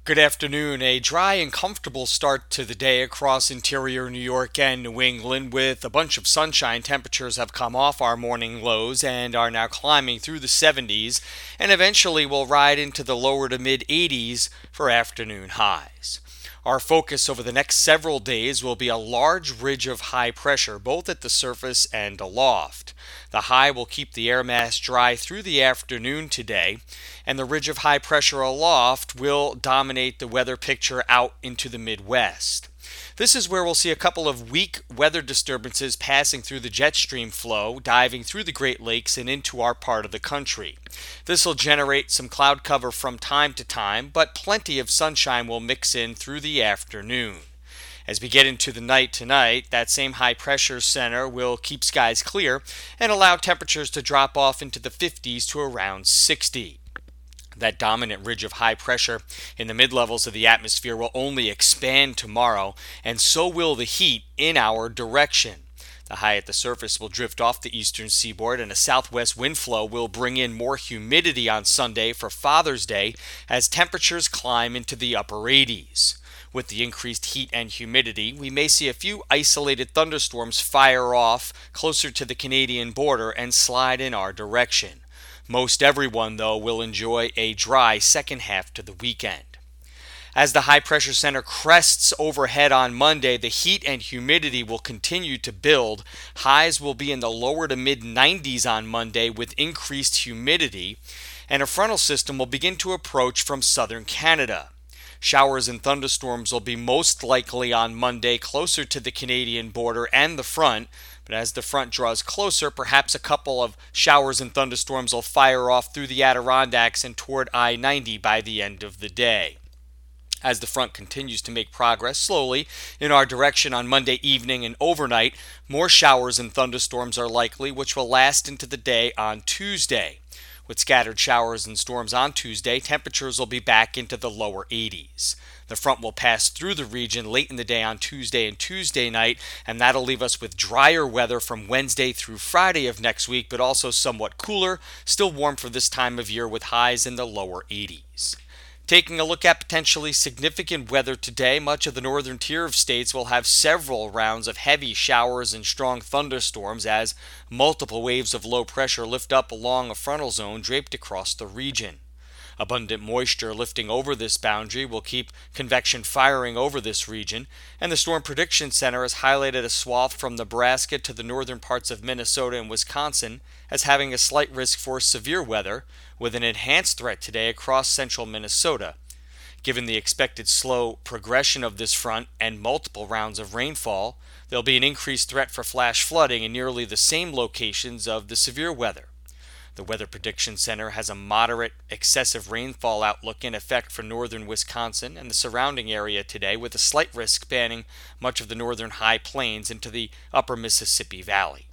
Good afternoon. A dry and comfortable start to the day across interior New York and New England with a bunch of sunshine. Temperatures have come off our morning lows and are now climbing through the 70s and eventually will ride into the lower to mid 80s for afternoon highs. Our focus over the next several days will be a large ridge of high pressure, both at the surface and aloft. The high will keep the air mass dry through the afternoon today, and the ridge of high pressure aloft will dominate the weather picture out into the Midwest. This is where we'll see a couple of weak weather disturbances passing through the jet stream flow, diving through the Great Lakes and into our part of the country. This will generate some cloud cover from time to time, but plenty of sunshine will mix in through the afternoon. As we get into the night tonight, that same high pressure center will keep skies clear and allow temperatures to drop off into the 50s to around 60. That dominant ridge of high pressure in the mid-levels of the atmosphere will only expand tomorrow, and so will the heat in our direction. The high at the surface will drift off the eastern seaboard, and a southwest wind flow will bring in more humidity on Sunday for Father's Day as temperatures climb into the upper 80s. With the increased heat and humidity, we may see a few isolated thunderstorms fire off closer to the Canadian border and slide in our direction. Most everyone, though, will enjoy a dry second half to the weekend. As the high pressure center crests overhead on Monday, the heat and humidity will continue to build. Highs will be in the lower to mid 90s on Monday with increased humidity, and a frontal system will begin to approach from southern Canada. Showers and thunderstorms will be most likely on Monday closer to the Canadian border and the front, but as the front draws closer, perhaps a couple of showers and thunderstorms will fire off through the Adirondacks and toward I-90 by the end of the day. As the front continues to make progress slowly in our direction on Monday evening and overnight, more showers and thunderstorms are likely, which will last into the day on Tuesday. With scattered showers and storms on Tuesday, temperatures will be back into the lower 80s. The front will pass through the region late in the day on Tuesday and Tuesday night, and that'll leave us with drier weather from Wednesday through Friday of next week, but also somewhat cooler, still warm for this time of year with highs in the lower 80s. Taking a look at potentially significant weather today, much of the northern tier of states will have several rounds of heavy showers and strong thunderstorms as multiple waves of low pressure lift up along a frontal zone draped across the region. Abundant moisture lifting over this boundary will keep convection firing over this region, and the Storm Prediction Center has highlighted a swath from Nebraska to the northern parts of Minnesota and Wisconsin as having a slight risk for severe weather, with an enhanced threat today across central Minnesota. Given the expected slow progression of this front and multiple rounds of rainfall, there'll be an increased threat for flash flooding in nearly the same locations of the severe weather. The Weather Prediction Center has a moderate excessive rainfall outlook in effect for northern Wisconsin and the surrounding area today, with a slight risk spanning much of the northern high plains into the upper Mississippi Valley.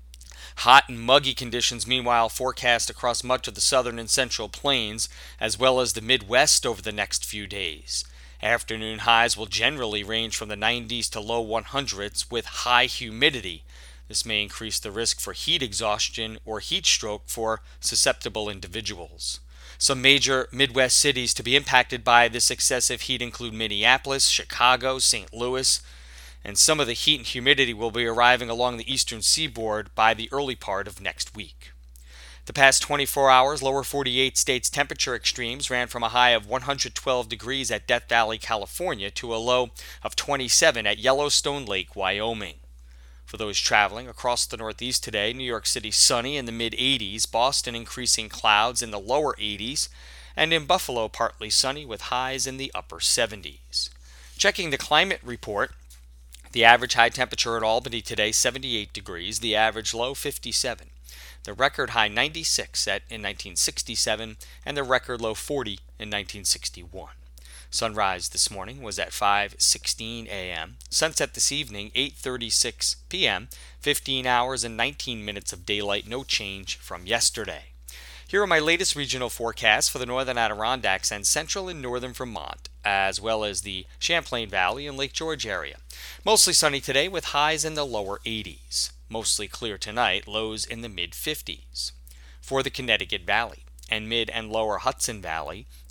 Hot and muggy conditions, meanwhile, forecast across much of the southern and central plains, as well as the Midwest over the next few days. Afternoon highs will generally range from the 90s to low 100s with high humidity. This may increase the risk for heat exhaustion or heat stroke for susceptible individuals. Some major Midwest cities to be impacted by this excessive heat include Minneapolis, Chicago, St. Louis, and some of the heat and humidity will be arriving along the eastern seaboard by the early part of next week. The past 24 hours, lower 48 states' temperature extremes ran from a high of 112 degrees at Death Valley, California, to a low of 27 at Yellowstone Lake, Wyoming. For those traveling across the Northeast today, New York City sunny in the mid-80s, Boston increasing clouds in the lower 80s, and in Buffalo partly sunny with highs in the upper 70s. Checking the climate report, the average high temperature at Albany today 78 degrees, the average low 57. The record high 96 in 1967, and the record low 40 in 1961. Sunrise this morning was at 5:16 a.m. Sunset this evening, 8:36 p.m. 15 hours and 19 minutes of daylight, no change from yesterday. Here are my latest regional forecasts for the northern Adirondacks and central and northern Vermont, as well as the Champlain Valley and Lake George area. Mostly sunny today with highs in the lower 80s. Mostly clear tonight, lows in the mid-50s. For the Connecticut Valley and mid and lower Hudson Valley,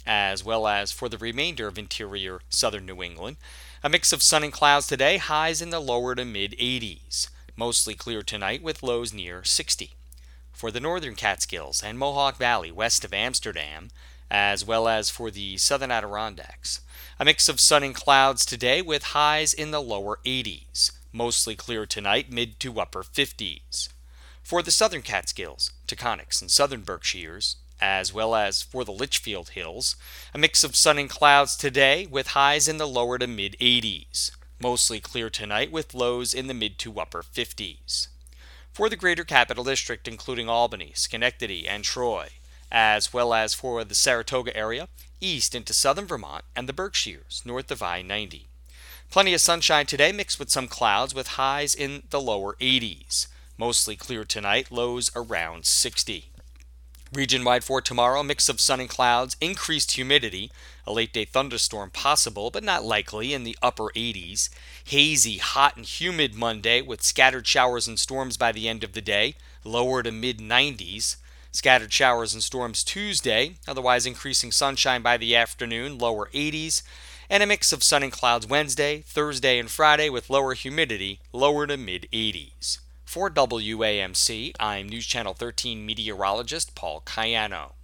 as well as for the remainder of interior southern New England. A mix of sun and clouds today, highs in the lower to mid 80s. Mostly clear tonight with lows near 60. For the northern Catskills and Mohawk Valley west of Amsterdam, as well as for the southern Adirondacks, a mix of sun and clouds today with highs in the lower 80s. Mostly clear tonight, mid to upper 50s. For the southern Catskills, Taconics, and southern Berkshires, as well as for the Litchfield Hills, a mix of sun and clouds today with highs in the lower to mid 80s. Mostly clear tonight with lows in the mid to upper 50s. For the greater capital district, including Albany, Schenectady, and Troy, as well as for the Saratoga area, east into southern Vermont and the Berkshires, north of I-90. Plenty of sunshine today mixed with some clouds with highs in the lower 80s. Mostly clear tonight, lows around 60. Region-wide for tomorrow, mix of sun and clouds, increased humidity, a late-day thunderstorm possible but not likely in the upper 80s. Hazy, hot, and humid Monday with scattered showers and storms by the end of the day, lower to mid-90s. Scattered showers and storms Tuesday, otherwise increasing sunshine by the afternoon, lower 80s. And a mix of sun and clouds Wednesday, Thursday, and Friday with lower humidity, lower to mid-80s. For WAMC, I'm News Channel 13 meteorologist Paul Cayano.